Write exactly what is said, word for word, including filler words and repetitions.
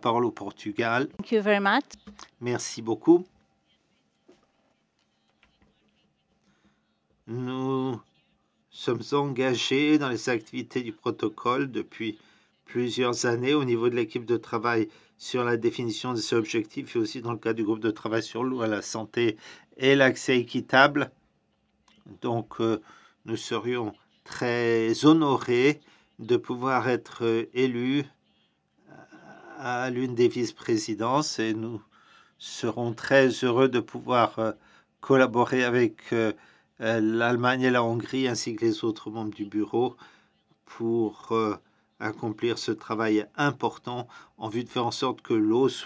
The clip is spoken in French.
parole au Portugal. Thank you very much. Merci beaucoup. Nous sommes engagés dans les activités du protocole depuis plusieurs années au niveau de l'équipe de travail sur la définition de ces objectifs et aussi dans le cadre du groupe de travail sur l'eau, la santé et l'accès équitable. Donc, euh, nous serions très honorés de pouvoir être euh, élus à l'une des vice-présidences et nous serons très heureux de pouvoir euh, collaborer avec euh, euh, l'Allemagne et la Hongrie ainsi que les autres membres du bureau pour euh, accomplir ce travail important en vue de faire en sorte que l'eau soit